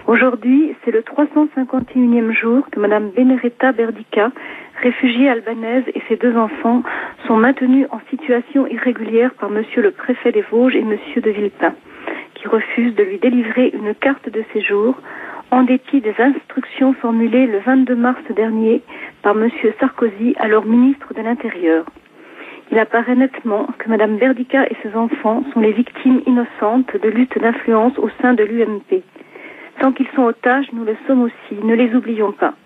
Aujourd'hui, c'est le 351e jour que Madame Benedetta Berdica, réfugiée albanaise, et ses 2 enfants sont maintenus en situation irrégulière par Monsieur le préfet des Vosges et Monsieur de Villepin, qui refusent de lui délivrer une carte de séjour en dépit des instructions formulées le 22 mars dernier par Monsieur Sarkozy, alors ministre de l'Intérieur. Il apparaît nettement que Madame Berdica et ses enfants sont les victimes innocentes de luttes d'influence au sein de l'UMP. Tant qu'ils sont otages, nous le sommes aussi, ne les oublions pas.